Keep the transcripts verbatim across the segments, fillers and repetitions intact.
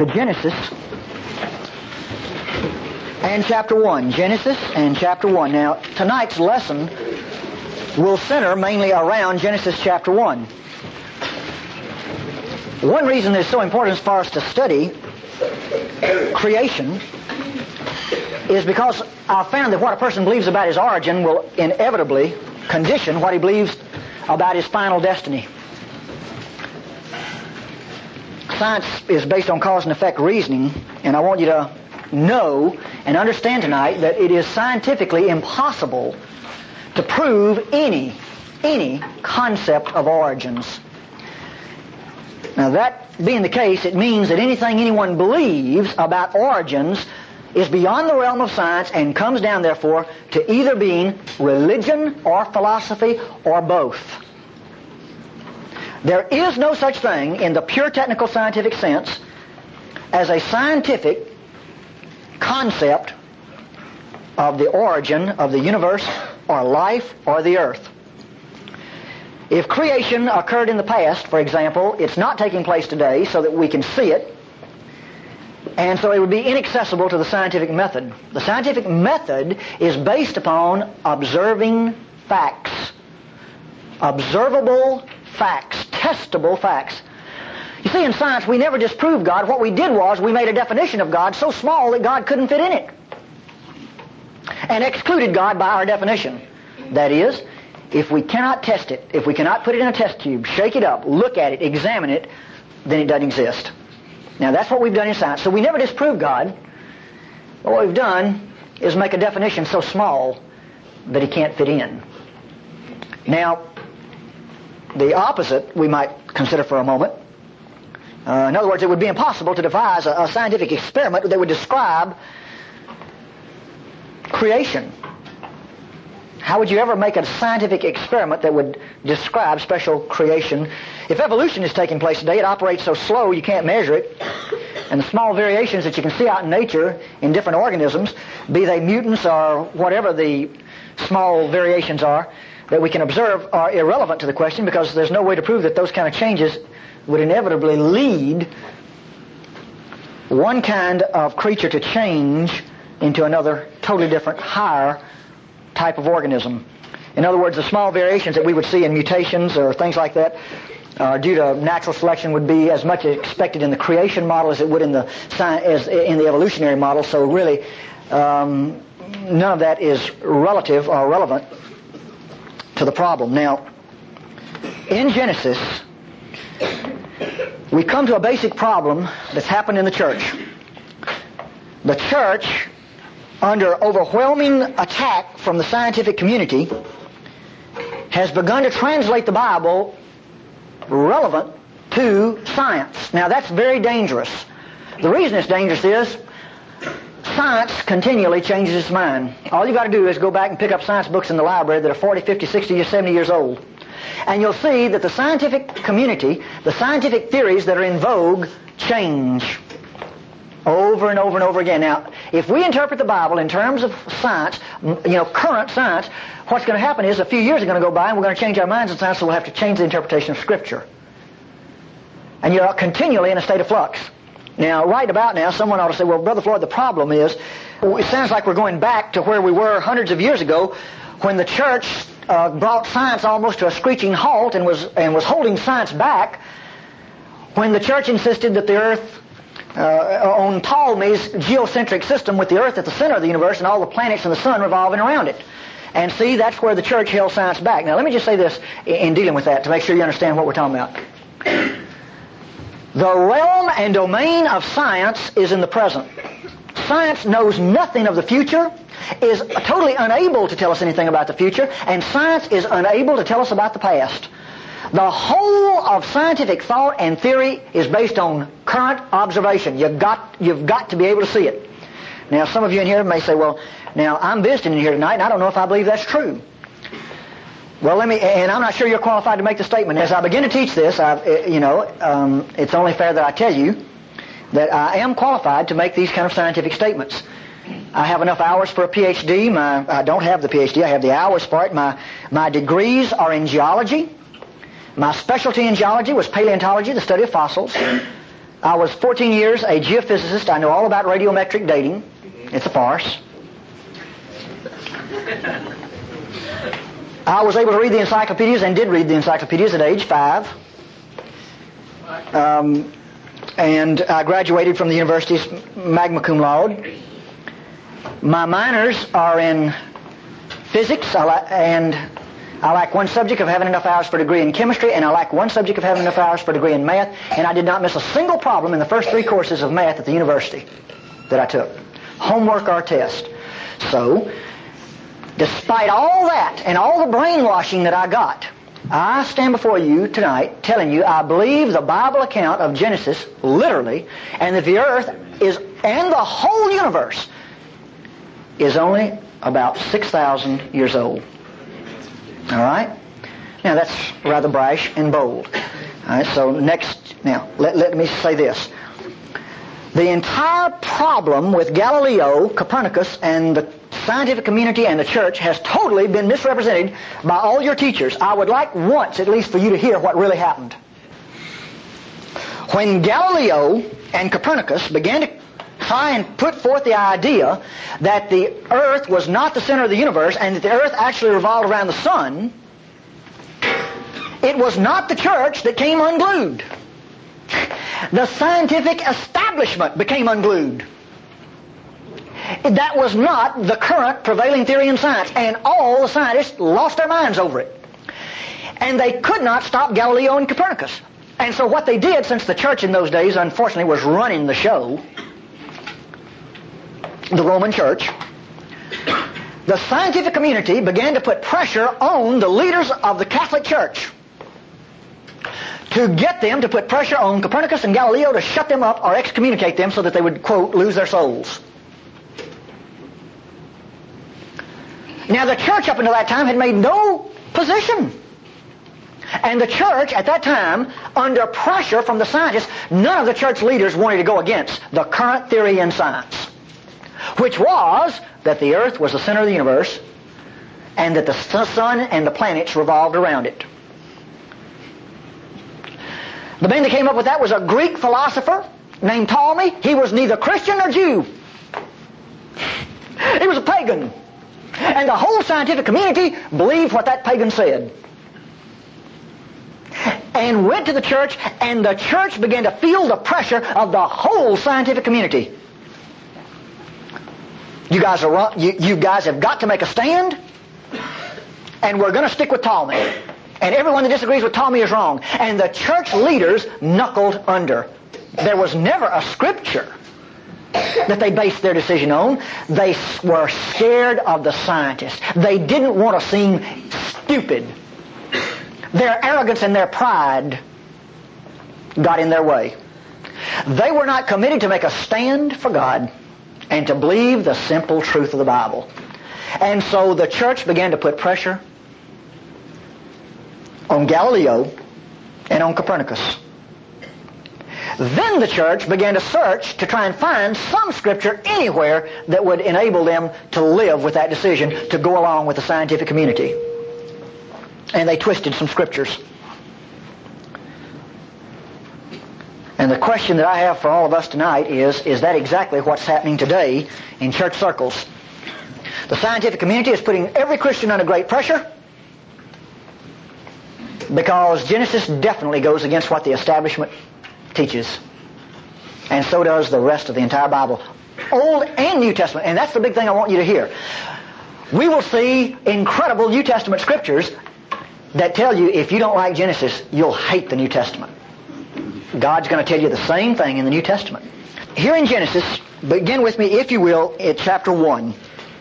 to Genesis and chapter one. Genesis and chapter one. Now, tonight's lesson will center mainly around Genesis chapter one. One reason it's so important for us to study creation is because I've found that what a person believes about his origin will inevitably condition what he believes about his final destiny. Science is based on cause and effect reasoning, and I want you to know and understand tonight that it is scientifically impossible to prove any, any concept of origins. Now, that being the case, it means that anything anyone believes about origins is beyond the realm of science and comes down, therefore, to either being religion or philosophy or both. There is no such thing in the pure technical scientific sense as a scientific concept of the origin of the universe or life or the earth. If creation occurred in the past, for example, it's not taking place today so that we can see it, and so it would be inaccessible to the scientific method. The scientific method is based upon observing facts. Observable facts. Testable facts. You see, in science, we never disproved God. What we did was we made a definition of God so small that God couldn't fit in it, and excluded God by our definition. That is, if we cannot test it, if we cannot put it in a test tube, shake it up, look at it, examine it, then it doesn't exist. Now, that's what we've done in science. So we never disproved God. But what we've done is make a definition so small that He can't fit in. Now, the opposite we might consider for a moment. Uh, in other words, it would be impossible to devise a, a scientific experiment that would describe creation. How would you ever make a scientific experiment that would describe special creation? If evolution is taking place today, it operates so slow you can't measure it. And the small variations that you can see out in nature in different organisms, be they mutants or whatever the small variations are, that we can observe are irrelevant to the question, because there's no way to prove that those kind of changes would inevitably lead one kind of creature to change into another totally different, higher type of organism. In other words, the small variations that we would see in mutations or things like that uh, due to natural selection would be as much expected in the creation model as it would in the as in the evolutionary model. So really, um, none of that is relative or relevant to the problem. Now, in Genesis, we come to a basic problem that's happened in the church. The church, under overwhelming attack from the scientific community, has begun to translate the Bible relevant to science. Now, that's very dangerous. The reason it's dangerous is science continually changes its mind. All you've got to do is go back and pick up science books in the library that are forty, fifty, sixty, seventy years old. And you'll see that the scientific community, the scientific theories that are in vogue, change over and over and over again. Now, if we interpret the Bible in terms of science, you know, current science, what's going to happen is a few years are going to go by and we're going to change our minds in science, so we'll have to change the interpretation of Scripture. And you're continually in a state of flux. Now, right about now, someone ought to say, well, Brother Floyd, the problem is, it sounds like we're going back to where we were hundreds of years ago when the church uh, brought science almost to a screeching halt and was, and was holding science back, when the church insisted that the earth Uh, on Ptolemy's geocentric system with the earth at the center of the universe and all the planets and the sun revolving around it. And see, that's where the church held science back. Now, let me just say this in dealing with that to make sure you understand what we're talking about. The realm and domain of science is in the present. Science knows nothing of the future, is totally unable to tell us anything about the future, and science is unable to tell us about the past. The whole of scientific thought and theory is based on current observation. You've got, you've got to be able to see it. Now, some of you in here may say, well, now, I'm visiting in here tonight, and I don't know if I believe that's true. Well, let me, and I'm not sure you're qualified to make the statement. As I begin to teach this, I've, you know, um, it's only fair that I tell you that I am qualified to make these kind of scientific statements. I have enough hours for a P H D. My, I don't have the P H D. I have the hours for it. My, my degrees are in geology. My specialty in geology was paleontology, the study of fossils. I was fourteen years a geophysicist. I know all about radiometric dating. It's a farce. I was able to read the encyclopedias and did read the encyclopedias at age five. Um, and I graduated from the university's magna cum laude. My minors are in physics, I la- and I lack one subject of having enough hours for a degree in chemistry, and I lack one subject of having enough hours for a degree in math, and I did not miss a single problem in the first three courses of math at the university that I took. Homework or test. So, despite all that and all the brainwashing that I got, I stand before you tonight telling you I believe the Bible account of Genesis literally, and that the earth is, and the whole universe is only about six thousand years old. All right? Now that's rather brash and bold. All right, so next, now let, let me say this. The entire problem with Galileo, Copernicus, and the scientific community and the church has totally been misrepresented by all your teachers. I would like once at least for you to hear what really happened. When Galileo and Copernicus began to try and put forth the idea that the earth was not the center of the universe and that the earth actually revolved around the sun, it was not the church that came unglued. The scientific establishment became unglued. That was not the current prevailing theory in science, and all the scientists lost their minds over it. And they could not stop Galileo and Copernicus. And so what they did, since the church in those days unfortunately was running the show, the Roman Church, the scientific community began to put pressure on the leaders of the Catholic Church to get them to put pressure on Copernicus and Galileo to shut them up or excommunicate them so that they would, quote, lose their souls. Now the church up until that time had made no position. And the church at that time, under pressure from the scientists, none of the church leaders wanted to go against the current theory in science, which was that the earth was the center of the universe and that the sun and the planets revolved around it. The man that came up with that was a Greek philosopher named Ptolemy. He was neither Christian nor Jew. He was a pagan. And the whole scientific community believed what that pagan said. And went to the church, and the church began to feel the pressure of the whole scientific community. You guys are you, you guys have got to make a stand, and we're going to stick with Ptolemy. And everyone that disagrees with Ptolemy is wrong. And the church leaders knuckled under. There was never a scripture that they based their decision on. They were scared of the scientists. They didn't want to seem stupid. Their arrogance and their pride got in their way. They were not committed to make a stand for God and to believe the simple truth of the Bible. And so the church began to put pressure on Galileo and on Copernicus. Then the church began to search to try and find some scripture anywhere that would enable them to live with that decision, to go along with the scientific community. And they twisted some scriptures. And the question that I have for all of us tonight is, is that exactly what's happening today in church circles? The scientific community is putting every Christian under great pressure because Genesis definitely goes against what the establishment teaches. And so does the rest of the entire Bible, Old and New Testament. And that's the big thing I want you to hear. We will see incredible New Testament scriptures that tell you if you don't like Genesis, you'll hate the New Testament. God's going to tell you the same thing in the New Testament. Here in Genesis, begin with me, if you will, at chapter one.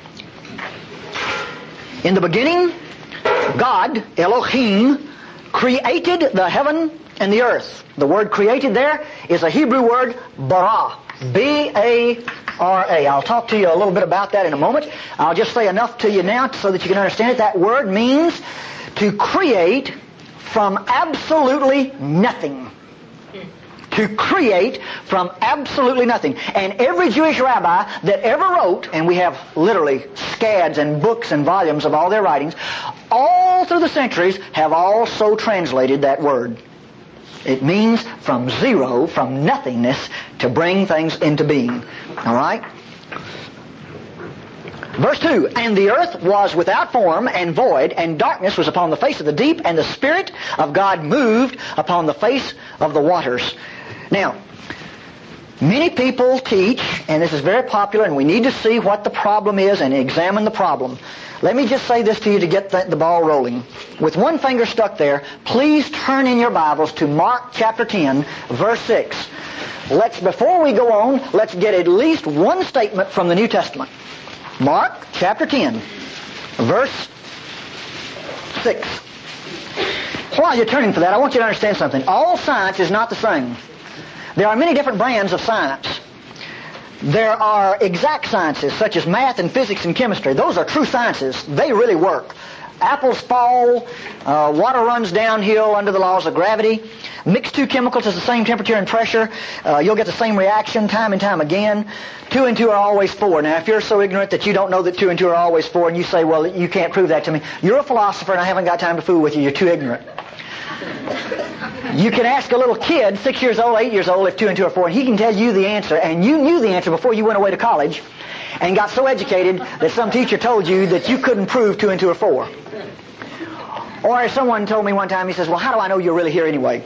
In the beginning, God, Elohim, created the heaven and the earth. The word created there is a Hebrew word, bara. B A R A. I'll talk to you a little bit about that in a moment. I'll just say enough to you now so that you can understand it. That word means to create from absolutely nothing. To create from absolutely nothing. And every Jewish rabbi that ever wrote, and we have literally scads and books and volumes of all their writings, all through the centuries have also translated that word. It means from zero, from nothingness, to bring things into being. All right? Verse two, and the earth was without form and void, and darkness was upon the face of the deep, and the Spirit of God moved upon the face of the waters. Now, many people teach, and this is very popular, and we need to see what the problem is and examine the problem. Let me just say this to you to get the, the ball rolling. With one finger stuck there, please turn in your Bibles to Mark chapter ten, verse six. Let's, before we go on, let's get at least one statement from the New Testament. Mark chapter ten, verse six. While you're turning for that, I want you to understand something. All science is not the same. There are many different brands of science. There are exact sciences, such as math and physics and chemistry. Those are true sciences. They really work. Apples fall, uh, water runs downhill under the laws of gravity. Mix two chemicals at the same temperature and pressure, uh, you'll get the same reaction time and time again. Two and two are always four. Now, if you're so ignorant that you don't know that two and two are always four, and you say, well, you can't prove that to me, you're a philosopher and I haven't got time to fool with you. You're too ignorant. You can ask a little kid, six years old, eight years old, if two and two are four, and he can tell you the answer, and you knew the answer before you went away to college and got so educated that some teacher told you that you couldn't prove two and two are four. Or as someone told me one time, he says, well, how do I know you're really here anyway?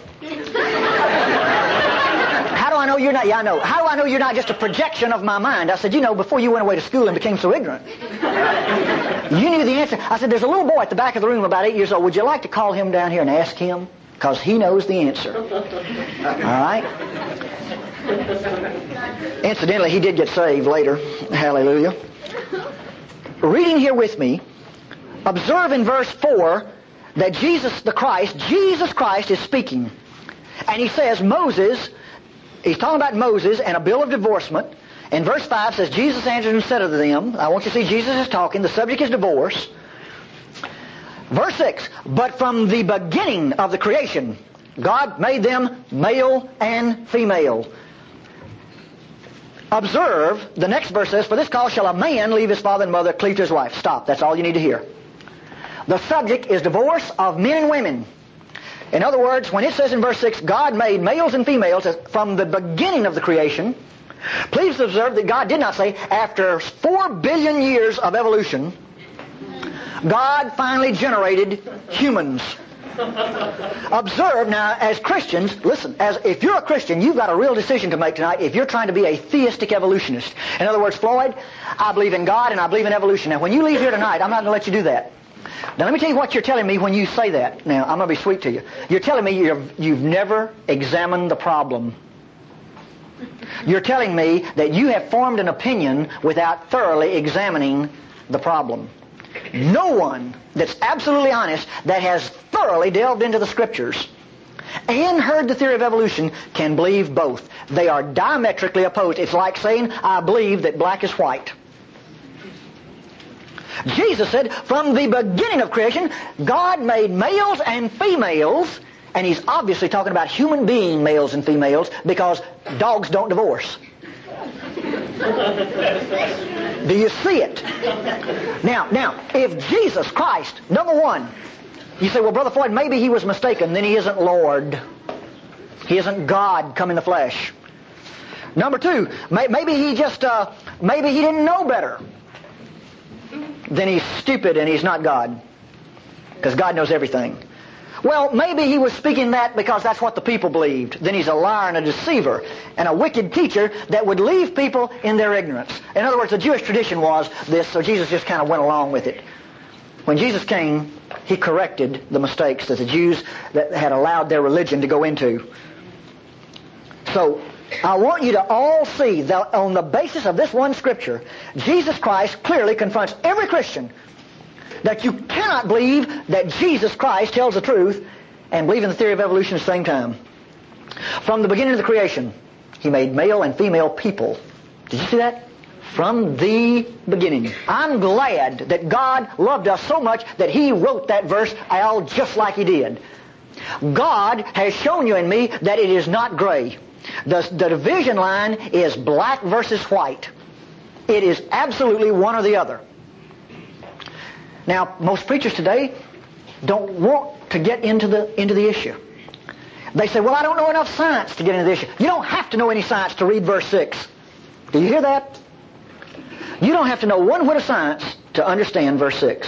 How do I know you're not? Yeah, I know. How do I know you're not just a projection of my mind? I said, you know, before you went away to school and became so ignorant, you knew the answer. I said, there's a little boy at the back of the room about eight years old. Would you like to call him down here and ask him? Because he knows the answer. All right? Incidentally, he did get saved later. Hallelujah. Reading here with me, observe in verse four that Jesus the Christ, Jesus Christ is speaking. And he says Moses, he's talking about Moses and a bill of divorcement. And verse five says, Jesus answered and said unto them, I want you to see Jesus is talking, the subject is divorce. Verse six, but from the beginning of the creation, God made them male and female. Observe, the next verse says, for this cause shall a man leave his father and mother, cleave to his wife. Stop, that's all you need to hear. The subject is divorce of men and women. In other words, when it says in verse six, God made males and females from the beginning of the creation, please observe that God did not say, after four billion years of evolution, God finally generated humans. Observe now, as Christians, listen, as if you're a Christian, you've got a real decision to make tonight if you're trying to be a theistic evolutionist. In other words, Floyd, I believe in God and I believe in evolution. Now, when you leave here tonight, I'm not going to let you do that. Now, let me tell you what you're telling me when you say that. Now, I'm going to be sweet to you. You're telling me you've, you've never examined the problem. You're telling me that you have formed an opinion without thoroughly examining the problem. No one that's absolutely honest, that has thoroughly delved into the Scriptures and heard the theory of evolution, can believe both. They are diametrically opposed. It's like saying, I believe that black is white. Jesus said, from the beginning of creation, God made males and females, and he's obviously talking about human being males and females, because dogs don't divorce. Do you see it? Now, now, if Jesus Christ, number one, you say, well, Brother Floyd, maybe he was mistaken, then he isn't Lord. He isn't God come in the flesh. Number two, may, maybe he just, uh, maybe he didn't know better. Then he's stupid and he's not God. Because God knows everything. Well, maybe he was speaking that because that's what the people believed. Then he's a liar and a deceiver and a wicked teacher that would leave people in their ignorance. In other words, the Jewish tradition was this, so Jesus just kind of went along with it. When Jesus came, he corrected the mistakes that the Jews that had allowed their religion to go into. So, I want you to all see that on the basis of this one Scripture, Jesus Christ clearly confronts every Christian that you cannot believe that Jesus Christ tells the truth and believe in the theory of evolution at the same time. From the beginning of the creation, he made male and female people. Did you see that? From the beginning. I'm glad that God loved us so much that he wrote that verse all just like he did. God has shown you and me that it is not gray. The, the division line is black versus white. It is absolutely one or the other. Now, most preachers today don't want to get into the into the issue. They say, well, I don't know enough science to get into this issue. You don't have to know any science to read verse six. Do you hear that? You don't have to know one whit of science to understand verse six.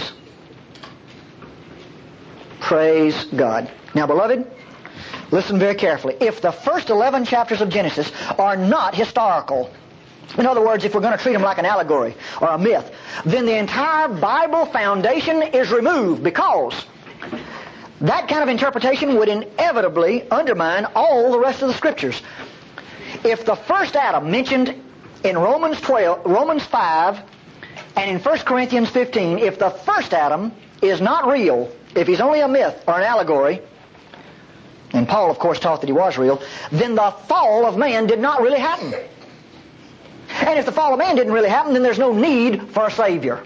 Praise God. Now, beloved, listen very carefully. If the first eleven chapters of Genesis are not historical, in other words, if we're going to treat them like an allegory or a myth, then the entire Bible foundation is removed, because that kind of interpretation would inevitably undermine all the rest of the Scriptures. If the first Adam mentioned in Romans twelve, Romans five, and in First Corinthians fifteen, if the first Adam is not real, if he's only a myth or an allegory, and Paul, of course, taught that he was real, then the fall of man did not really happen. And if the fall of man didn't really happen, then there's no need for a Savior.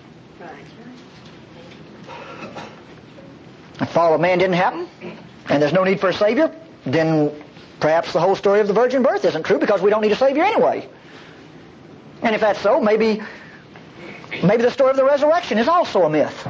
If the fall of man didn't happen, and there's no need for a Savior, then perhaps the whole story of the virgin birth isn't true, because we don't need a Savior anyway. And if that's so, maybe, maybe the story of the resurrection is also a myth.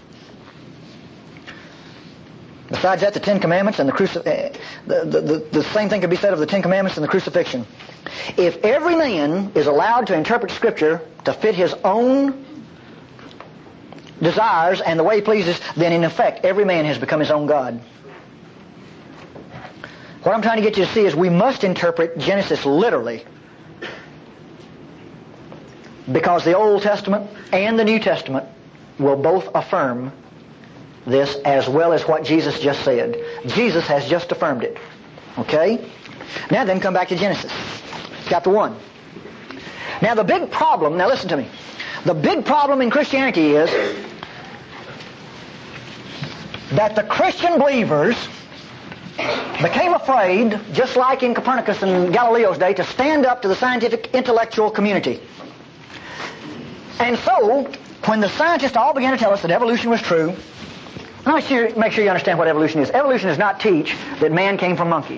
Besides that, the Ten Commandments and the, cruci- uh, the, the, the, the same thing could be said of the Ten Commandments and the crucifixion. If every man is allowed to interpret Scripture to fit his own desires and the way he pleases, then in effect every man has become his own God. What I'm trying to get you to see is we must interpret Genesis literally, because the Old Testament and the New Testament will both affirm this, as well as what Jesus just said. Jesus has just affirmed it. Okay? Now then, come back to Genesis, chapter one. Now the big problem, now listen to me. The big problem in Christianity is that the Christian believers became afraid, just like in Copernicus and Galileo's day, to stand up to the scientific intellectual community. And so, when the scientists all began to tell us that evolution was true, let me sure, make sure you understand what evolution is. Evolution does not teach that man came from monkeys.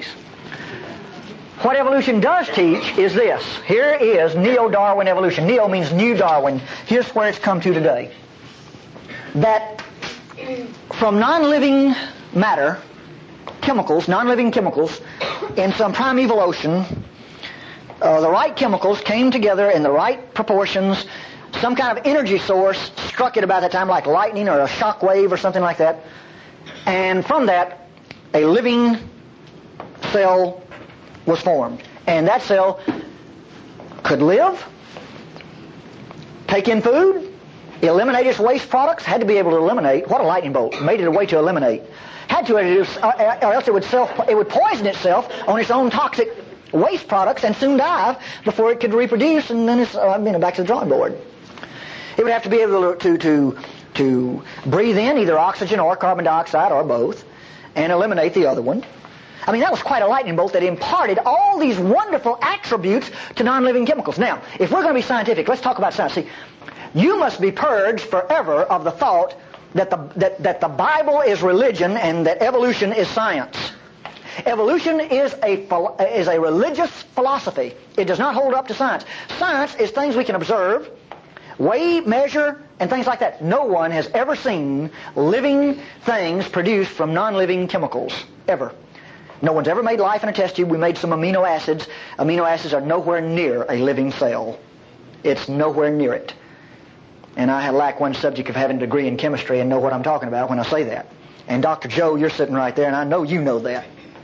What evolution does teach is this. Here is Neo-Darwin evolution. Neo means New Darwin. Here's where it's come to today. That from non-living matter, chemicals, non-living chemicals, in some primeval ocean, uh, the right chemicals came together in the right proportions. Some kind of energy source struck it about that time, like lightning or a shock wave or something like that. And from that, a living cell was formed. And that cell could live, take in food, eliminate its waste products, had to be able to eliminate. What a lightning bolt. Made it a way to eliminate. Had to, or else it would self, it would poison itself on its own toxic waste products and soon die before it could reproduce, and then it's, uh, you know, back to the drawing board. It would have to be able to, to, to breathe in either oxygen or carbon dioxide or both, and eliminate the other one. I mean, that was quite a lightning bolt that imparted all these wonderful attributes to non-living chemicals. Now, if we're going to be scientific, let's talk about science. See, you must be purged forever of the thought that the, that, that the Bible is religion and that evolution is science. Evolution is a, is a religious philosophy. It does not hold up to science. Science is things we can observe, weigh, measure, and things like that. No one has ever seen living things produced from non-living chemicals, ever. No one's ever made life in a test tube. We made some amino acids. Amino acids are nowhere near a living cell. It's nowhere near it. And I lack one subject of having a degree in chemistry and know what I'm talking about when I say that. And Doctor Joe, you're sitting right there, and I know you know that.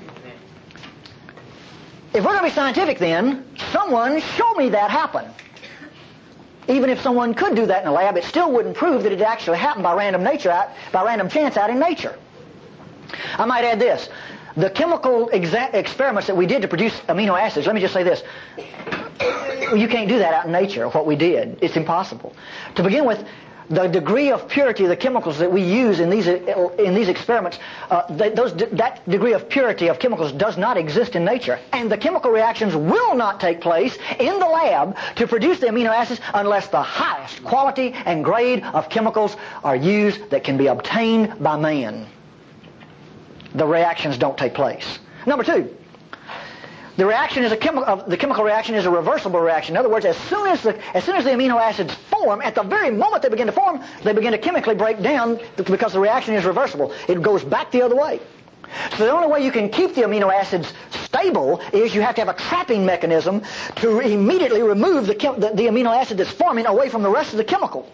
If we're going to be scientific then, someone show me that happen. Even if someone could do that in a lab, it still wouldn't prove that it actually happened by random nature out, by random chance out in nature. I might add this. The chemical exa- experiments that we did to produce amino acids, let me just say this. You can't do that out in nature, what we did. It's impossible. To begin with, the degree of purity of the chemicals that we use in these in these experiments, uh, th- those, that degree of purity of chemicals does not exist in nature. And the chemical reactions will not take place in the lab to produce the amino acids unless the highest quality and grade of chemicals are used that can be obtained by man. The reactions don't take place. Number two, the reaction is a chemical. The chemical reaction is a reversible reaction. In other words, as soon as the as soon as the amino acids form, at the very moment they begin to form, they begin to chemically break down because the reaction is reversible. It goes back the other way. So the only way you can keep the amino acids stable is you have to have a trapping mechanism to immediately remove the, chem- the, the amino acid that's forming away from the rest of the chemical.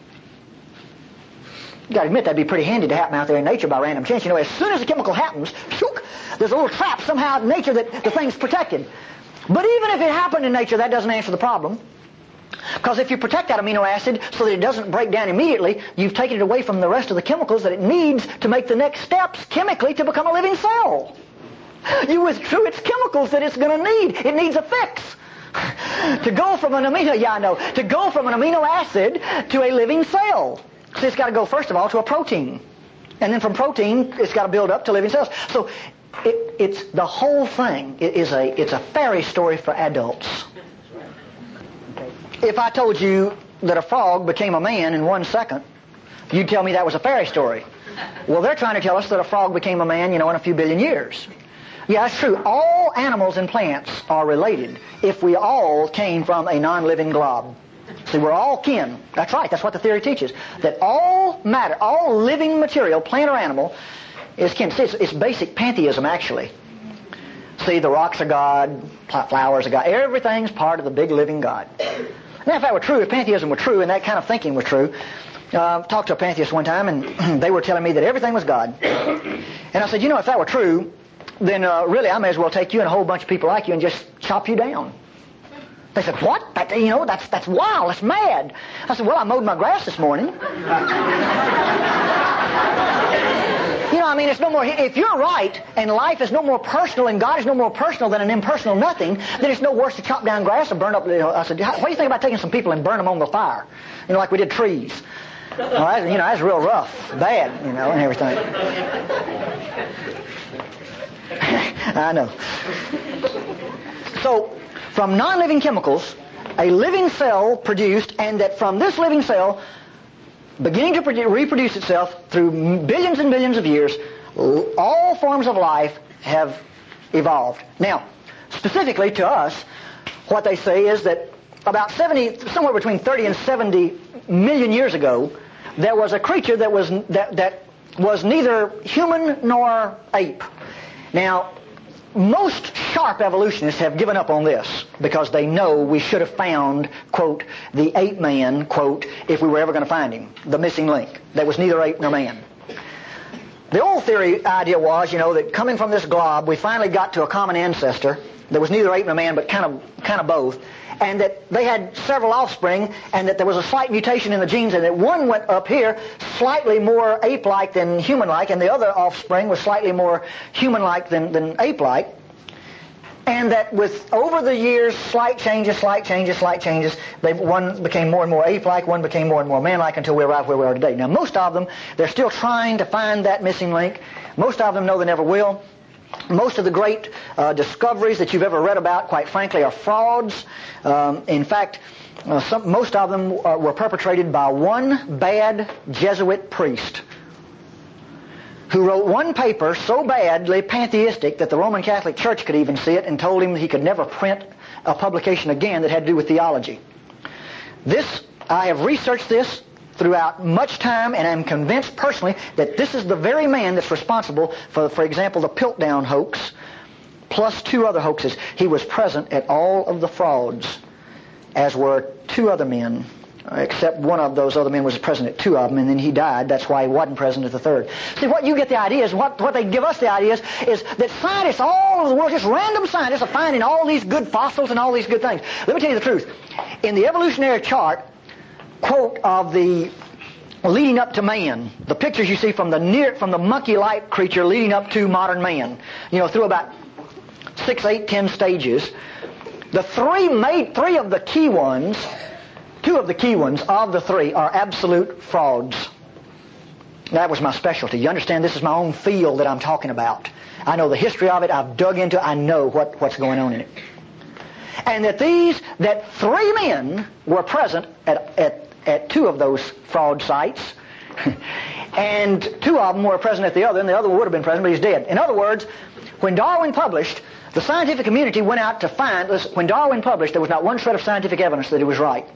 You gotta admit that'd be pretty handy to happen out there in nature by random chance. You know, as soon as the chemical happens, shook, there's a little trap somehow in nature that the thing's protected. But even if it happened in nature, that doesn't answer the problem. Because if you protect that amino acid so that it doesn't break down immediately, you've taken it away from the rest of the chemicals that it needs to make the next steps chemically to become a living cell. You withdrew its chemicals that it's going to need. It needs a fix. To go from an amino, yeah, I know, to go from an amino acid to a living cell. So it's got to go, first of all, to a protein. And then from protein, it's got to build up to living cells. So it, it's the whole thing it is a, it's a fairy story for adults. If I told you that a frog became a man in one second, you'd tell me that was a fairy story. Well, they're trying to tell us that a frog became a man, you know, in a few billion years. Yeah, that's true. All animals and plants are related if we all came from a non-living glob. See, we're all kin. That's right. That's what the theory teaches. That all matter, all living material, plant or animal, is kin. See, it's, it's basic pantheism, actually. See, the rocks are God, flowers are God. Everything's part of the big living God. Now, if that were true, if pantheism were true and that kind of thinking were true, uh, I talked to a pantheist one time and they were telling me that everything was God. And I said, you know, if that were true, then uh, really I may as well take you and a whole bunch of people like you and just chop you down. They said, what? That, you know, that's that's wild, that's mad. I said, well, I mowed my grass this morning. You know, I mean, it's no more, if you're right and life is no more personal and God is no more personal than an impersonal nothing, then it's no worse to chop down grass or burn up. You know, I said, what do you think about taking some people and burn them on the fire? You know, like we did trees. Well, that's, you know, that's real rough, bad, you know, and everything. I know. So, from non-living chemicals, a living cell produced, and that from this living cell, beginning to produ- reproduce itself through billions and billions of years, all forms of life have evolved. Now, specifically to us, what they say is that about seventy, somewhere between thirty and seventy million years ago, there was a creature that was that, that was neither human nor ape. Now, most sharp evolutionists have given up on this because they know we should have found, quote, the ape man, quote, if we were ever going to find him, the missing link. That was neither ape nor man. The old theory idea was, you know, that coming from this glob, we finally got to a common ancestor that was neither ape nor man, but kind of, kind of both, and that they had several offspring, and that there was a slight mutation in the genes, and that one went up here slightly more ape-like than human-like, and the other offspring was slightly more human-like than, than ape-like. And that with, over the years, slight changes, slight changes, slight changes, they, one became more and more ape-like, one became more and more man-like until we arrived where we are today. Now, most of them, they're still trying to find that missing link. Most of them know they never will. Most of the great uh, discoveries that you've ever read about, quite frankly, are frauds. Um, in fact, uh, some, most of them uh, were perpetrated by one bad Jesuit priest who wrote one paper so badly pantheistic that the Roman Catholic Church could even see it and told him that he could never print a publication again that had to do with theology. This, I have researched this throughout much time, and I'm convinced personally that this is the very man that's responsible for, for example, the Piltdown hoax, plus two other hoaxes. He was present at all of the frauds, as were two other men, except one of those other men was present at two of them, and then he died. That's why he wasn't present at the third. See, what you get the idea is, what, what they give us the idea is, is that scientists all over the world, just random scientists, are finding all these good fossils and all these good things. Let me tell you the truth. In the evolutionary chart, quote, of the leading up to man, the pictures you see from the near, from the monkey-like creature leading up to modern man, you know, through about six, eight, ten stages, the three made, three of the key ones, two of the key ones of the three are absolute frauds. That was my specialty. You understand, this is my own field that I'm talking about. I know the history of it. I've dug into it. I know what, what's going on in it. And that these, that three men were present at, at, at two of those fraud sites, and two of them were present at the other, and the other one would have been present, but he's dead. In other words, when Darwin published, the scientific community went out to find, listen, when Darwin published, there was not one shred of scientific evidence that he was right.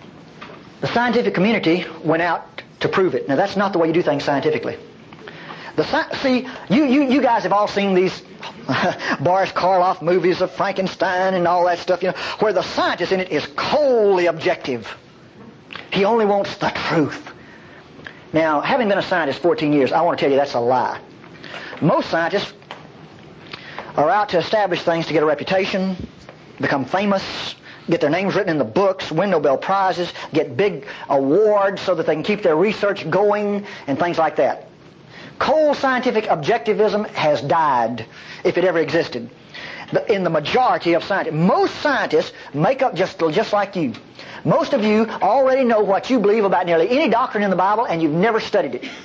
The scientific community went out to prove it. Now, that's not the way you do things scientifically. The sci- see, you, you, you guys have all seen these Boris Karloff movies of Frankenstein and all that stuff, you know, where the scientist in it is coldly objective. He only wants the truth. Now, having been a scientist fourteen years, I want to tell you that's a lie. Most scientists are out to establish things to get a reputation, become famous, get their names written in the books, win Nobel Prizes, get big awards so that they can keep their research going, and things like that. Cold scientific objectivism has died, if it ever existed, in the majority of scientists. Most scientists make up just, just like you. Most of you already know what you believe about nearly any doctrine in the Bible, and you've never studied it.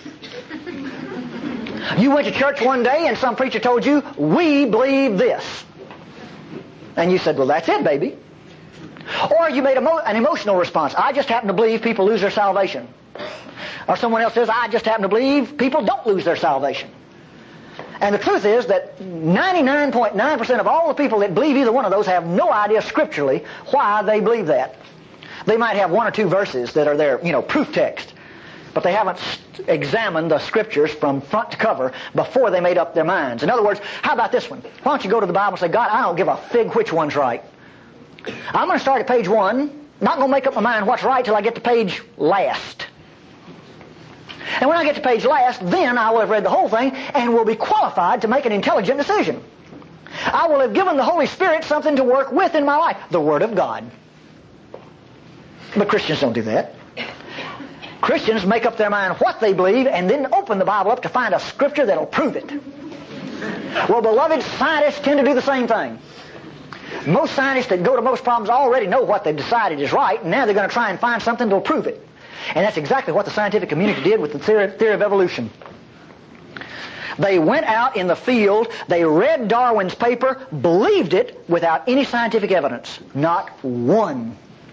You went to church one day and some preacher told you, we believe this. And you said, well, that's it, baby. Or you made a mo- an emotional response. I just happen to believe people lose their salvation. Or someone else says, I just happen to believe people don't lose their salvation. And the truth is that ninety-nine point nine percent of all the people that believe either one of those have no idea scripturally why they believe that. They might have one or two verses that are their, you know, proof text. But they haven't examined the scriptures from front to cover before they made up their minds. In other words, how about this one? Why don't you go to the Bible and say, God, I don't give a fig which one's right. I'm going to start at page one, not going to make up my mind what's right till I get to page last. And when I get to page last, then I will have read the whole thing and will be qualified to make an intelligent decision. I will have given the Holy Spirit something to work with in my life, the Word of God. But Christians don't do that. Christians make up their mind what they believe and then open the Bible up to find a scripture that'll prove it. Well, beloved, scientists tend to do the same thing. Most scientists that go to most problems already know what they've decided is right, and now they're going to try and find something that'll prove it. And that's exactly what the scientific community did with the theory, theory of evolution. They went out in the field, they read Darwin's paper, believed it without any scientific evidence. Not one.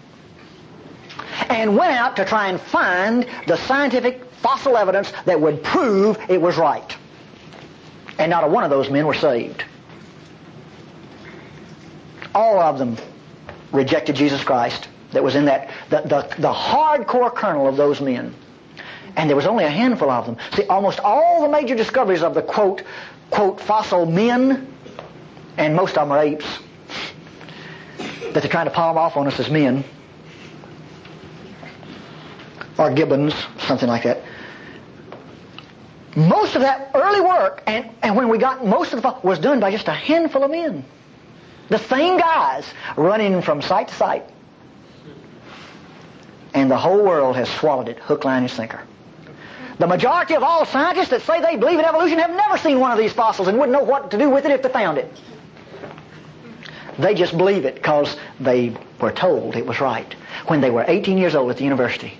And went out to try and find the scientific fossil evidence that would prove it was right. And not a one of those men were saved. All of them rejected Jesus Christ. That was in that, the, the, the hardcore kernel of those men. And there was only a handful of them. See, almost all the major discoveries of the quote, quote, fossil men, and most of them are apes, that they're trying to palm off on us as men, or gibbons, something like that. Most of that early work, and, and when we got most of the, was done by just a handful of men. The same guys running from site to site. And the whole world has swallowed it, hook, line, and sinker. The majority of all scientists that say they believe in evolution have never seen one of these fossils and wouldn't know what to do with it if they found it. They just believe it because they were told it was right when they were eighteen years old at the university.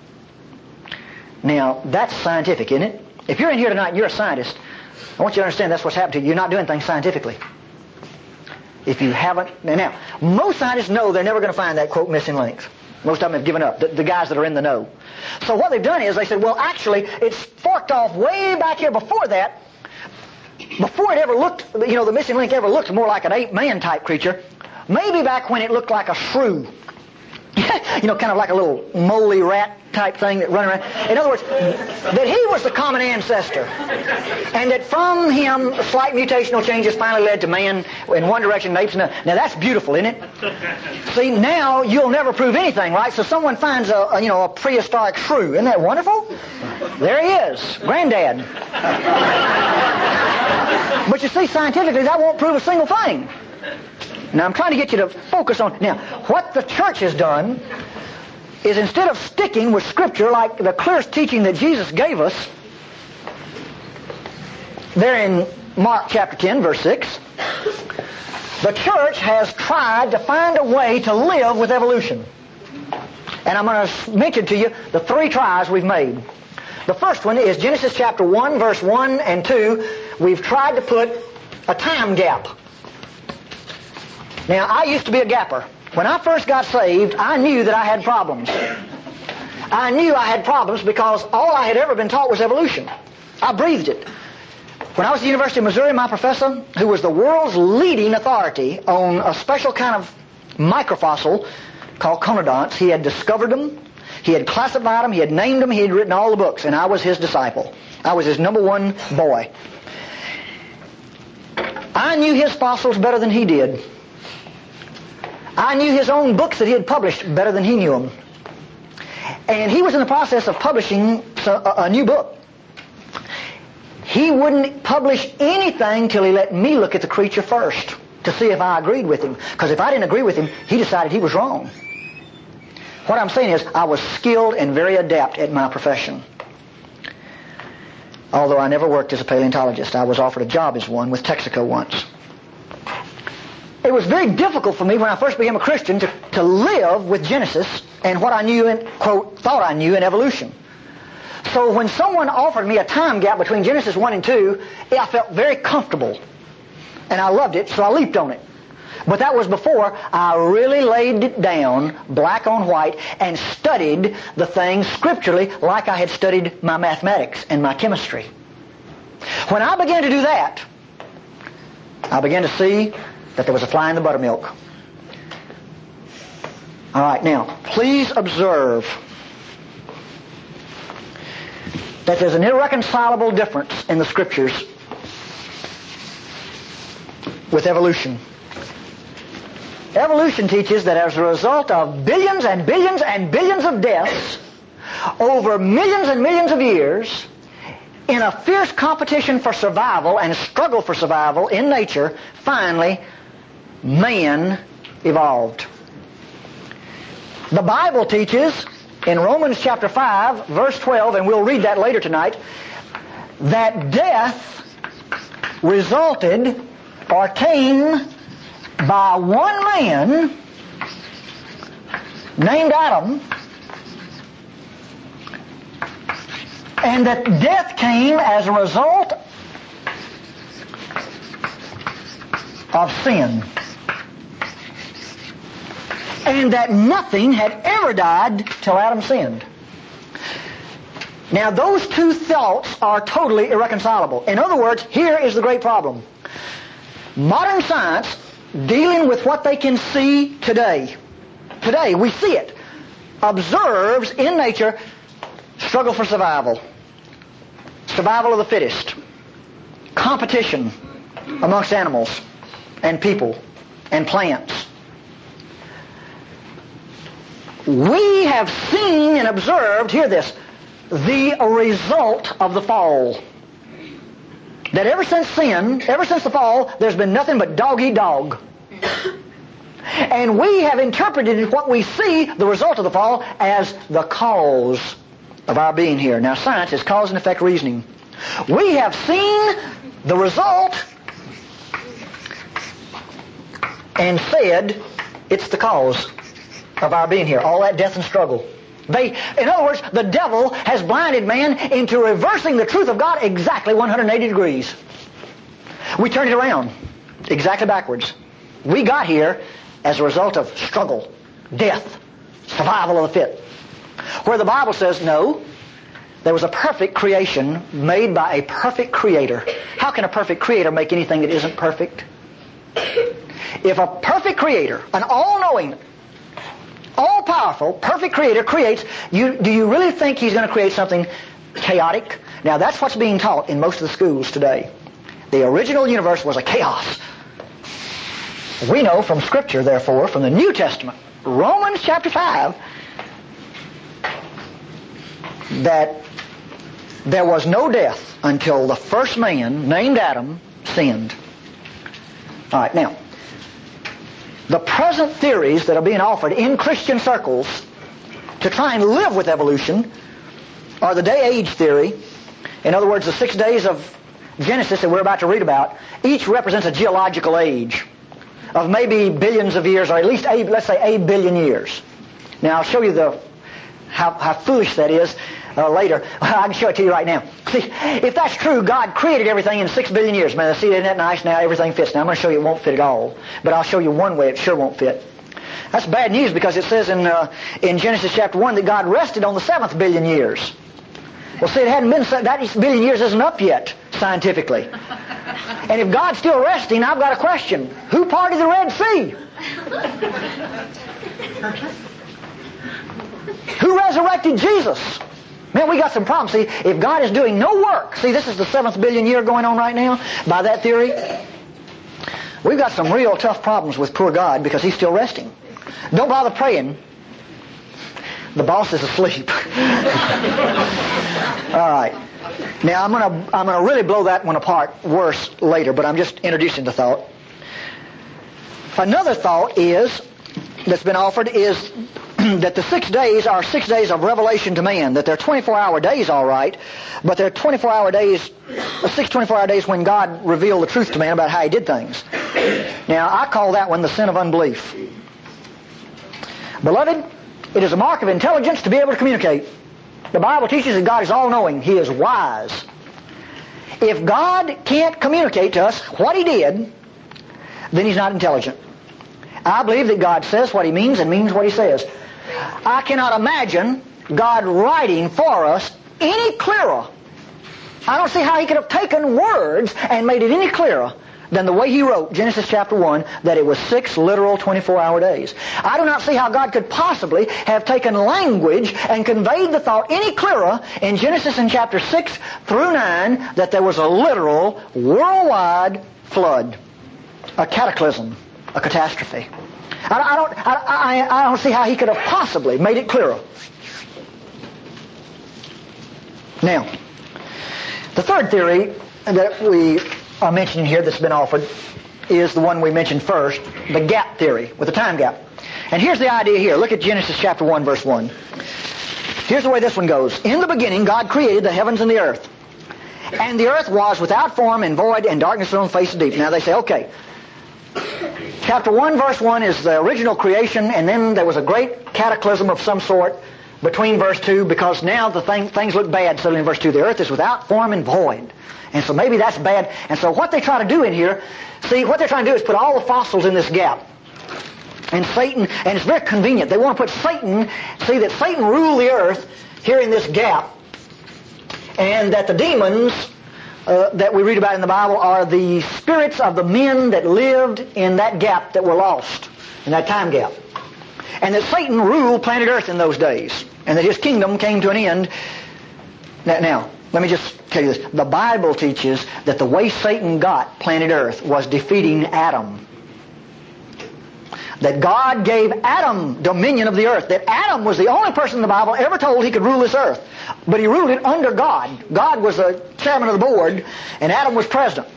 Now, that's scientific, isn't it? If you're in here tonight and you're a scientist, I want you to understand that's what's happened to you. You're not doing things scientifically. If you haven't... Now, most scientists know they're never going to find that, quote, missing links. Most of them have given up, the, the guys that are in the know. So what they've done is they said, well, actually, it's forked off way back here before that. Before it ever looked, you know, the missing link ever looked more like an ape-man type creature. Maybe back when it looked like a shrew. You know, kind of like a little moly rat type thing that run around. In other words, that he was the common ancestor. And that from him, slight mutational changes finally led to man in one direction and apes in another. Now that's beautiful, isn't it? See, now you'll never prove anything, right? So someone finds a, a you know, a prehistoric shrew. Isn't that wonderful? There he is, granddad. But you see, scientifically, that won't prove a single thing. Now, I'm trying to get you to focus on... Now, what the church has done is instead of sticking with Scripture like the clearest teaching that Jesus gave us, there in Mark chapter ten, verse six, the church has tried to find a way to live with evolution. And I'm going to mention to you the three tries we've made. The first one is Genesis chapter one, verse one and two. We've tried to put a time gap. Now, I used to be a gapper. When I first got saved, I knew that I had problems. I knew I had problems because all I had ever been taught was evolution. I breathed it. When I was at the University of Missouri, my professor, who was the world's leading authority on a special kind of microfossil called conodonts, he had discovered them. He had classified them, he had named them, he had written all the books, and I was his disciple. I was his number one boy. I knew his fossils better than he did. I knew his own books that he had published better than he knew them. And he was in the process of publishing a, a new book. He wouldn't publish anything till he let me look at the creature first to see if I agreed with him. Because if I didn't agree with him, he decided he was wrong. What I'm saying is, I was skilled and very adept at my profession. Although I never worked as a paleontologist. I was offered a job as one with Texaco once. It was very difficult for me when I first became a Christian to, to live with Genesis and what I knew and, quote, thought I knew in evolution. So when someone offered me a time gap between Genesis one and two, I felt very comfortable. And I loved it, so I leaped on it. But that was before I really laid it down, black on white, and studied the things scripturally like I had studied my mathematics and my chemistry. When I began to do that, I began to see that there was a fly in the buttermilk. All right, now, please observe that there's an irreconcilable difference in the Scriptures with evolution. Evolution teaches that as a result of billions and billions and billions of deaths over millions and millions of years, in a fierce competition for survival and struggle for survival in nature, finally, man evolved. The Bible teaches in Romans chapter five, verse twelve, and we'll read that later tonight, that death resulted or came by one man named Adam, and that death came as a result of sin, and that nothing had ever died till Adam sinned. Now those two thoughts are totally irreconcilable. In other words, here is the great problem. Modern science, dealing with what they can see today, today we see it, observes in nature struggle for survival, survival of the fittest, competition amongst animals and people and plants. We have seen and observed, hear this, the result of the fall. That ever since sin, ever since the fall, there's been nothing but dog eat dog. And we have interpreted what we see, the result of the fall, as the cause of our being here. Now science is cause and effect reasoning. We have seen the result and said it's the cause of our being here. All that death and struggle. They, in other words, the devil has blinded man into reversing the truth of God exactly one hundred eighty degrees. We turned it around exactly backwards. We got here as a result of struggle, death, survival of the fit. Where the Bible says, no, there was a perfect creation made by a perfect creator. How can a perfect creator make anything that isn't perfect? If a perfect creator, an all-knowing, all-powerful, perfect creator creates, you, do you really think he's going to create something chaotic? Now that's what's being taught in most of the schools today. The original universe was a chaos. We know from Scripture, therefore, from the New Testament, Romans chapter five, that there was no death until the first man, named Adam, sinned. All right, now, the present theories that are being offered in Christian circles to try and live with evolution are the day-age theory. In other words, the six days of Genesis that we're about to read about, each represents a geological age of maybe billions of years, or at least, a, let's say, a billion years. Now, I'll show you the how, how foolish that is uh, later. I can show it to you right now. See, if that's true, God created everything in six billion years. Man, see, isn't that nice? Now everything fits. Now I'm going to show you it won't fit at all. But I'll show you one way it sure won't fit. That's bad news because it says in uh, in Genesis chapter one that God rested on the seventh billion years. Well, see, it hadn't been, that billion years isn't up yet, scientifically. And if God's still resting, I've got a question. Who parted the Red Sea? Who resurrected Jesus. Man, we got some problems. See, if God is doing no work, see, this is the seventh billion year going on right now, by that theory. We've got some real tough problems with poor God because He's still resting. Don't bother praying. The boss is asleep. All right. Now, I'm going to I'm going to really blow that one apart worse later, but I'm just introducing the thought. Another thought is, that's been offered, is that the six days are six days of revelation to man, that they're twenty-four hour days, all right, but they're twenty-four hour days, six twenty-four hour days when God revealed the truth to man about how He did things. Now, I call that one the sin of unbelief. Beloved, it is a mark of intelligence to be able to communicate. The Bible teaches that God is all-knowing. He is wise. If God can't communicate to us what He did, then He's not intelligent. I believe that God says what He means and means what He says. I cannot imagine God writing for us any clearer. I don't see how He could have taken words and made it any clearer than the way He wrote Genesis chapter one, that it was six literal twenty-four hour days. I do not see how God could possibly have taken language and conveyed the thought any clearer in Genesis in chapter six through nine that there was a literal worldwide flood, a cataclysm, a catastrophe. I, I don't, I, I, I don't see how He could have possibly made it clearer. Now, the third theory that we are mentioning here that's been offered is the one we mentioned first, the gap theory, with the time gap. And here's the idea here. Look at Genesis chapter one, verse one. Here's the way this one goes. In the beginning, God created the heavens and the earth. And the earth was without form and void, and darkness was on the face of the deep. Now they say, okay, chapter one, verse one is the original creation, and then there was a great cataclysm of some sort between verse two, because now the thing, things look bad suddenly in verse two. The earth is without form and void. And so maybe that's bad. And so what they try to do in here, see, what they're trying to do is put all the fossils in this gap. And Satan, and it's very convenient. They want to put Satan, see that Satan ruled the earth here in this gap. And that the demons uh, that we read about in the Bible are the spirits of the men that lived in that gap that were lost, in that time gap. And that Satan ruled planet earth in those days. And that his kingdom came to an end. Now, now let me just tell you this. The Bible teaches that the way Satan got planet earth was defeating Adam. That God gave Adam dominion of the earth. That Adam was the only person in the Bible ever told he could rule this earth. But he ruled it under God. God was the chairman of the board, and Adam was president.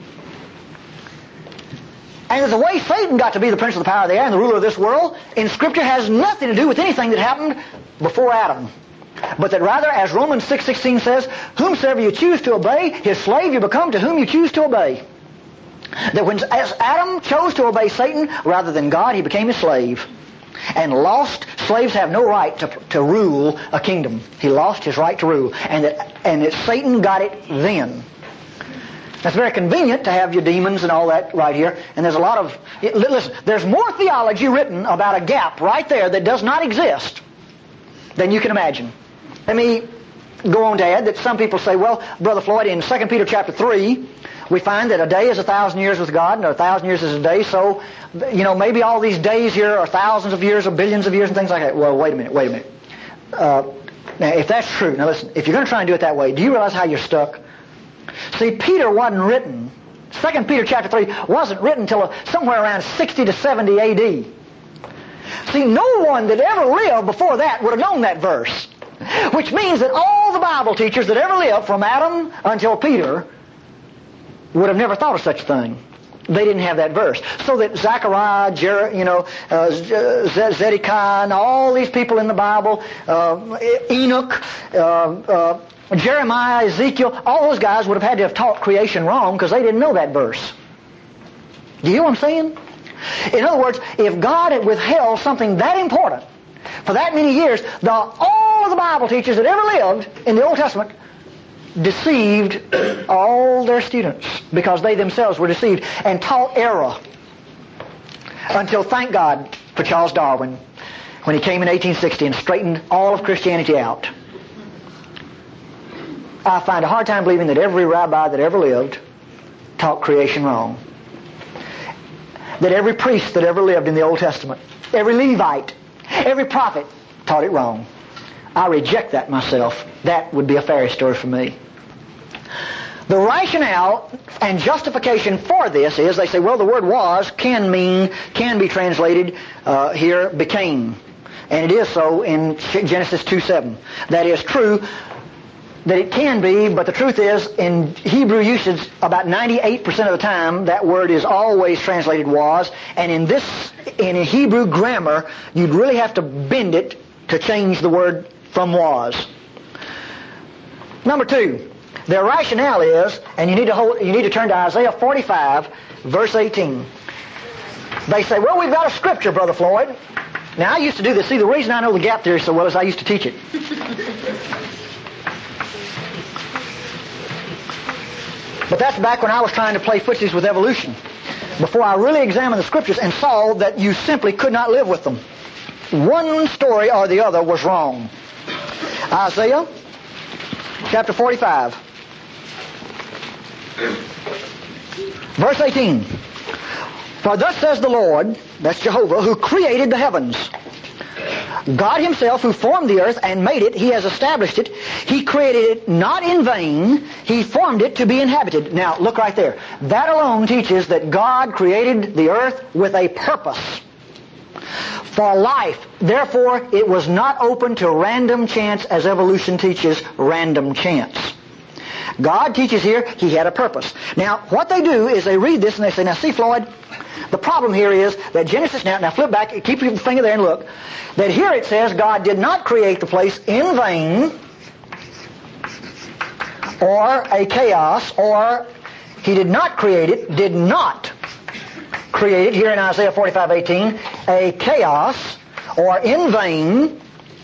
And the way Satan got to be the prince of the power of the air and the ruler of this world, in Scripture has nothing to do with anything that happened before Adam. But that rather, as Romans six sixteen says, whomsoever you choose to obey, his slave you become to whom you choose to obey. That when as Adam chose to obey Satan rather than God, he became his slave. And lost slaves have no right to, to rule a kingdom. He lost his right to rule. And that, and that Satan got it then. That's very convenient to have your demons and all that right here. And there's a lot of... Listen, there's more theology written about a gap right there that does not exist than you can imagine. Let me go on to add that some people say, well, Brother Floyd, in Second Peter chapter three, we find that a day is a thousand years with God, and a thousand years is a day, so, you know, maybe all these days here are thousands of years or billions of years and things like that. Well, wait a minute, wait a minute. Uh, now, if that's true, now listen, if you're going to try and do it that way, do you realize how you're stuck? See, Peter wasn't written, Second Peter chapter three wasn't written until somewhere around sixty to seventy A D. See, no one that ever lived before that would have known that verse. Which means that all the Bible teachers that ever lived from Adam until Peter would have never thought of such a thing. They didn't have that verse. So that Zechariah, Jer- you know, uh, Zedekiah, and all these people in the Bible, uh, Enoch, uh, uh, Jeremiah, Ezekiel, all those guys would have had to have taught creation wrong because they didn't know that verse. Do you hear what I'm saying? In other words, if God had withheld something that important for that many years, the, all of the Bible teachers that ever lived in the Old Testament deceived all their students because they themselves were deceived and taught error until, thank God, for Charles Darwin when he came in eighteen sixty and straightened all of Christianity out. I find a hard time believing that every rabbi that ever lived taught creation wrong. That every priest that ever lived in the Old Testament, every Levite, every prophet taught it wrong. I reject that myself. That would be a fairy story for me. The rationale and justification for this is they say, well, the word was can mean, can be translated uh, here, became. And it is so in Genesis two seven. That is true that it can be, but the truth is, in Hebrew usage, about ninety-eight percent of the time, that word is always translated was, and in this, in Hebrew grammar, you'd really have to bend it to change the word from was. Number two, their rationale is, and you need to hold, you need to turn to Isaiah forty-five, verse eighteen. They say, well, we've got a scripture, Brother Floyd. Now, I used to do this. See, the reason I know the gap theory so well is I used to teach it. But that's back when I was trying to play footsies with evolution, before I really examined the scriptures and saw that you simply could not live with them. One story or the other was wrong. Isaiah chapter forty-five, verse eighteen. For thus says the Lord, that's Jehovah, who created the heavens. God himself who formed the earth and made it, he has established it. He created it not in vain. He formed it to be inhabited. Now, look right there. That alone teaches that God created the earth with a purpose. For life. Therefore, it was not open to random chance as evolution teaches random chance. God teaches here he had a purpose. Now, what they do is they read this and they say, now see, Floyd, the problem here is that Genesis, now, now flip back, keep your finger there and look, that here it says God did not create the place in vain, or a chaos, or he did not create it, did not create it, here in Isaiah forty-five eighteen, a chaos, or in vain.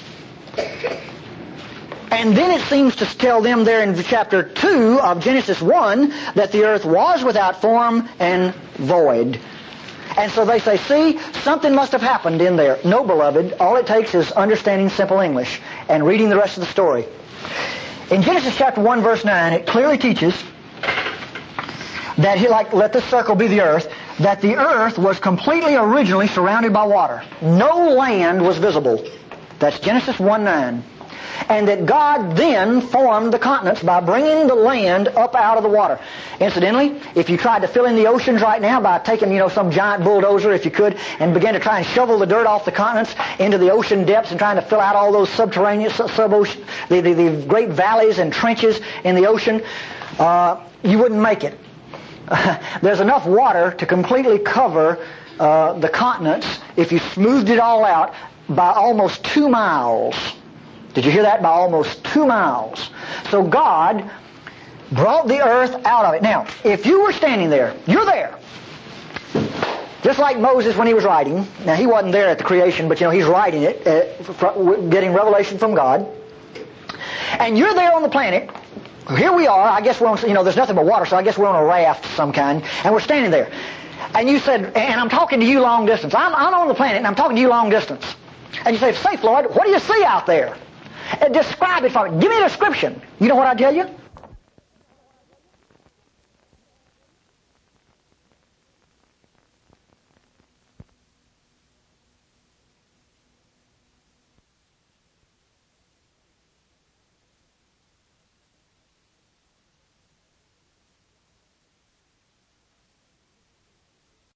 And then it seems to tell them there in chapter two of Genesis one that the earth was without form and void. And so they say, see, something must have happened in there. No, beloved, all it takes is understanding simple English and reading the rest of the story. In Genesis chapter one, verse nine, it clearly teaches that he, like, let this circle be the earth, that the earth was completely originally surrounded by water. No land was visible. That's Genesis one nine. And that God then formed the continents by bringing the land up out of the water. Incidentally, if you tried to fill in the oceans right now by taking, you know, some giant bulldozer, if you could, and begin to try and shovel the dirt off the continents into the ocean depths and trying to fill out all those subterranean, sub-ocean, the, the, the great valleys and trenches in the ocean, uh, you wouldn't make it. There's enough water to completely cover uh, the continents if you smoothed it all out by almost two miles. Did you hear that? By almost two miles. So God brought the earth out of it. Now, if you were standing there, you're there. Just like Moses when he was writing. Now, he wasn't there at the creation, but, you know, he's writing it, uh, getting revelation from God. And you're there on the planet. Here we are. I guess we're on, you know, there's nothing but water, so I guess we're on a raft of some kind. And we're standing there. And you said, and I'm talking to you long distance. I'm, I'm on the planet, and I'm talking to you long distance. And you say, say, Floyd, what do you see out there? Uh, describe it for me. Give me a description. You know what I tell you?